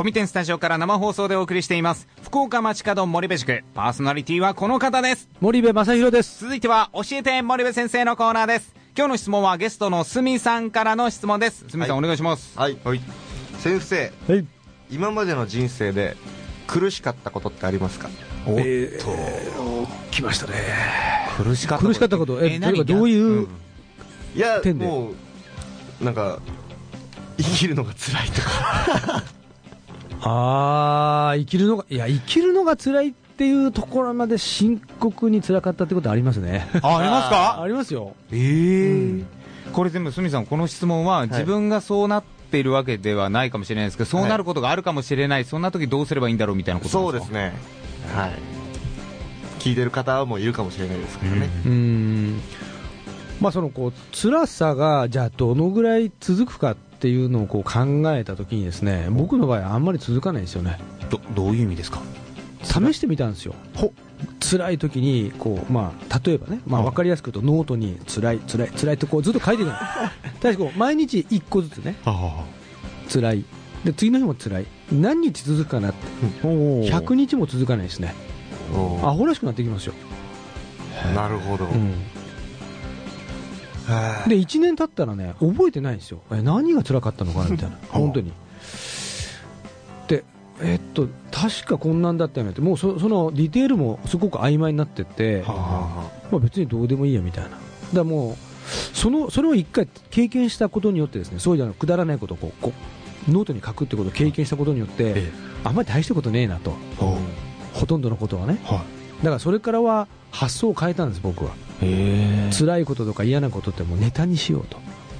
コミテンスタジオから生放送でお送りしています福岡街角森部塾。パーソナリティはこの方です。 森部正弘です。 続いては教えて森部先生のコーナーです。今日の質問はゲストのすみさんからの質問です。すみさん、お願いします。 はい、先生、 はい、 今までの人生で苦しかったことってありますか？ 来ましたね。 苦しかったこと。 例えばどういういや点で？ もうなんか生きるのが辛いとか生きるのが辛いっていうところまで深刻に辛かったってことありますね。 ありますか？ ありますよ。 これ全部すみさん、この質問は自分がそうなっているわけではないかもしれないですけど、そうなることがあるかもしれない、そんな時どうすればいいんだろうみたいなことですか？ そうですね、はい、聞いてる方もいるかもしれないですからね。 その辛さがじゃあどのぐらい続くかっていうのを考えたときにですね、僕の場合はあんまり続かないんですよね。 どういう意味ですか？ 試してみたんですよ。辛い時に例えばね、分かりやすく言うとノートに辛いってずっと書いていくの。確か毎日1個ずつね、辛いで次の日も辛い、何日続くかなって、100日も続かないですね。アホらしくなってきますよ。 なるほど。 で1年経ったらね、覚えてないんですよ。何が辛かったのかなみたいな本当に。で確かこんなんだったよねって、もうそのディテールもすごく曖昧になってって、別にどうでもいいやみたいな。だからもうそれを一回経験したことによってですね、そういうくだらないことをノートに書くってことを経験したことによって、あんまり大したことねえなと、ほとんどのことはね。だからそれからは発想を変えたんです、僕は。辛いこととか嫌なことってもうネタにしようと。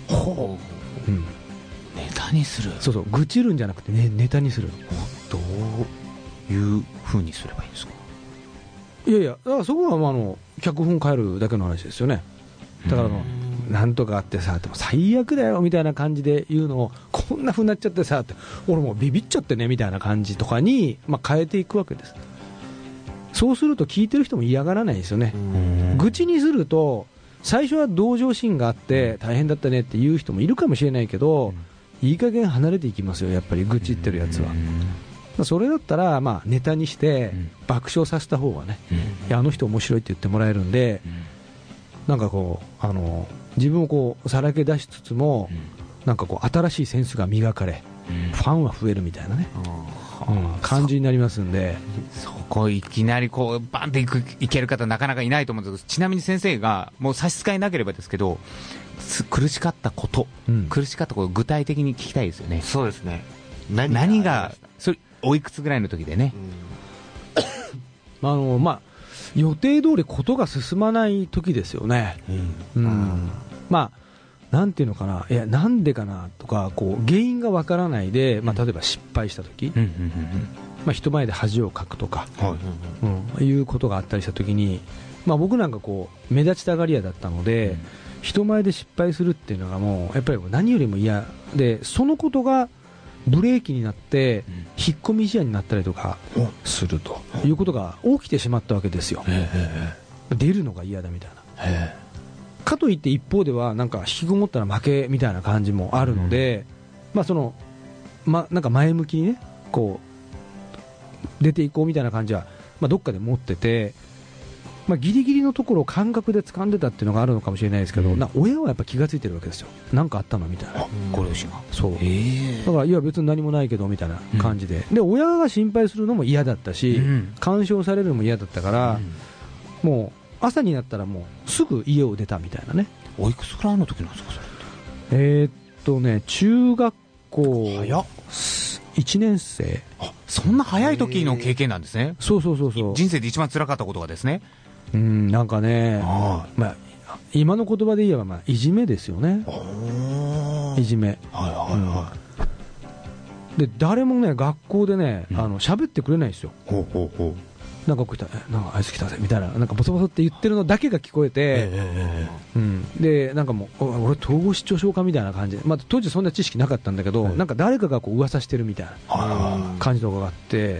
ネタにする。 そう、愚痴るんじゃなくて、ネタにする。 どういう風にすればいいんですか？ いやだからそこは脚本変えるだけの話ですよね。だからなんとかあってさ、でも最悪だよみたいな感じで言うのを、こんな風になっちゃってさって、俺もうビビっちゃってねみたいな感じとかに、変えていくわけです。そうすると聞いてる人も嫌がらないですよね。愚痴にすると最初は同情心があって大変だったねって言う人もいるかもしれないけど、いい加減離れていきますよ、やっぱり愚痴ってるやつは。それだったらネタにして爆笑させた方がね、あの人面白いって言ってもらえるんで、なんか自分をさらけ出しつつも、なんか新しいセンスが磨かれ、ファンは増えるみたいなね、感じになりますんで。 そこいきなりバンっていける方なかなかいないと思うんですけど、ちなみに先生がもう差し支えなければですけど、苦しかったこと、具体的に聞きたいですよね。 そうですね。 何がそれおいくつぐらいの時でね。 予定通りことが進まない時ですよね。なんていうのかな、なんでかなとか、原因がわからないで、例えば失敗した時、人前で恥をかくとか、いうことがあったりした時に、僕なんか目立ちたがり屋だったので、人前で失敗するっていうのがもうやっぱり何よりも嫌で、そのことがブレーキになって引っ込み思案になったりとかするということが起きてしまったわけですよ。出るのが嫌だみたいな。かといって一方ではなんか引きこもったら負けみたいな感じもあるので、なんか前向きにね、出ていこうみたいな感じはどっかで持ってて、ギリギリのところを感覚で掴んでたっていうのがあるのかもしれないですけど、親はやっぱ気がついてるわけですよ。なんかあったのみたいな。 ご両親が。 そう。だからいや別に何もないけどみたいな感じで、親が心配するのも嫌だったし、干渉されるのも嫌だったから、もう朝になったらもうすぐ家を出たみたいなね。 おいくつくらいの時なんですか、それって？ 中学校1年生。 そんな早い時の経験なんですね。 そう。 人生で一番辛かったことがですね。 なんかね、今の言葉で言えばいじめですよね。いじめ。で誰もね、学校でね、喋ってくれないですよ。なんかなんかあいつ来たぜみたいな、なんかボソボソって言ってるのだけが聞こえて、でなんかもう俺統合失調症かみたいな感じで、当時そんな知識なかったんだけど、なんか誰かが噂してるみたいな感じとかがあって、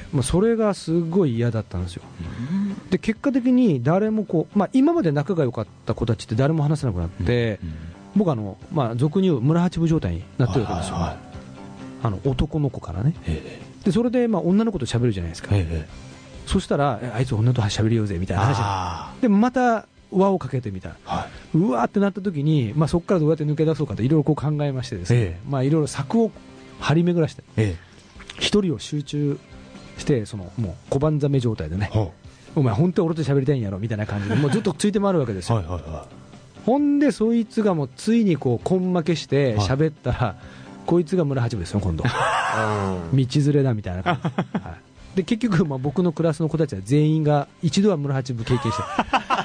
それがすごい嫌だったんですよ。で結果的に誰も今まで仲が良かった子たちって誰も話せなくなって、僕俗に言う村八分状態になってるわけですよ。男の子からね、 でそれでまあ女の子と喋るじゃないですか、そしたらあいつ女と喋りようぜみたいな話でまた輪をかけてみたいな、うわーってなった時に、まあ、そこからどうやって抜け出そうかといろいろこう考えましてですね、まあいろいろ策を張り巡らして、一人を集中してそのもう小判ザメ状態でね、お前本当に俺と喋りたいんやろみたいな感じでもうずっとついて回るわけですよ。ほんでそいつがもうついにこう根負けして喋ったら、こいつが村八分ですよ今度道連れだみたいな感じで、結局まあ僕のクラスの子たちは全員が一度は村八分経験して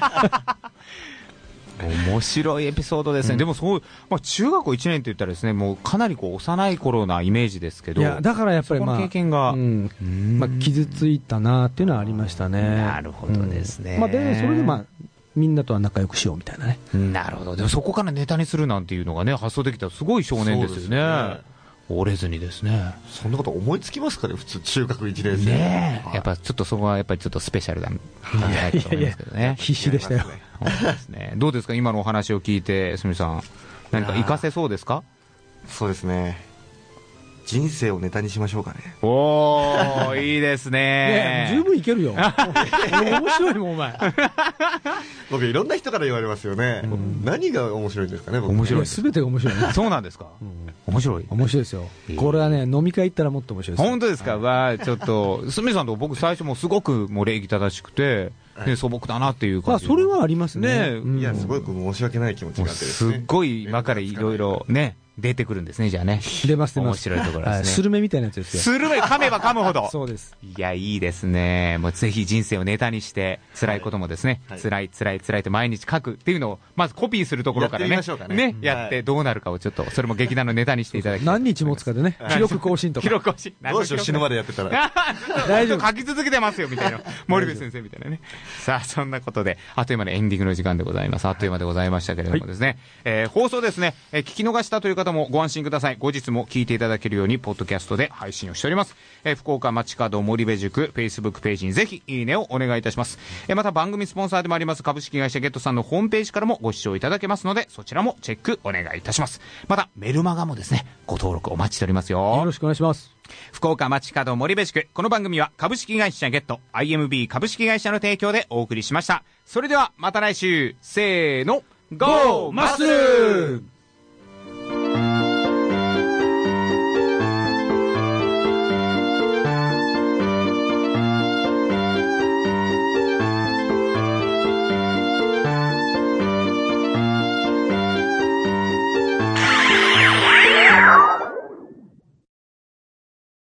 面白いエピソードですね、でもそう、まあ、中学校1年って言ったらですね、もうかなりこう幼い頃なイメージですけど、 いやだからやっぱり、まあ、 その経験が、 まあ、傷ついたなっていうのはありましたね。 なるほどですね、 まあ、でそれでまあみんなとは仲良くしようみたいなね。 なるほど。でもそこからネタにするなんていうのがね、発想できたらすごい少年ですよね。折れずにですね。 そんなこと思いつきますかね、普通中学1年生ね。やっぱちょっとそこはやっぱりちょっとスペシャルなんじゃないかと思いますけどね。 必死でしたよ。 どうですか、今のお話を聞いて、すみさん、何か活かせそうですか？ そうですね、人生をネタにしましょうかね。 おー、いいですね。 十分いけるよ。面白いもんお前。 僕いろんな人から言われますよね、何が面白いんですかね。僕面白い、 全てが面白いね。 そうなんですか、面白いですよ。これはね、飲み会行ったらもっと面白いです。 本当ですか。わー、ちょっとすみさんと僕最初もすごくもう礼儀正しくて、素朴だなっていう感じ。 それはありますね。 いやすごく申し訳ない気持ちがあってですね、 すっごい今からいろいろね出てくるんですね。じゃあね、 出ます面白いところですね。 スルメみたいなやつですよ。 スルメ噛めば噛むほどそうです。 いや、いいですね。もうぜひ人生をネタにして辛いこともですね、辛いと毎日書くっていうのをまずコピーするところからね、やってどうなるかをちょっとそれも劇団のネタにしていただきたい。 何日持つかでね、記録更新とか。 記録更新どうしよう、死ぬまでやってたら大丈夫、書き続けてますよみたいな、森部先生みたいなね。さあそんなことであっという間にエンディングの時間でございます。あっという間でございましたけれどもですね、放送ですね、聞き逃したという方もご安心ください。後日も聞いていただけるようにポッドキャストで配信をしております。福岡街角森部塾 Facebook ページにぜひいいねをお願いいたします。また番組スポンサーでもあります株式会社ゲットさんのホームページからもご視聴いただけますので、そちらもチェックお願いいたします。またメルマガもですね、ご登録お待ちしておりますよ。 よろしくお願いします。 福岡街角森部塾、この番組は株式会社ゲット IMB 株式会社の提供でお送りしました。それではまた来週、せーの、ゴーマッスル。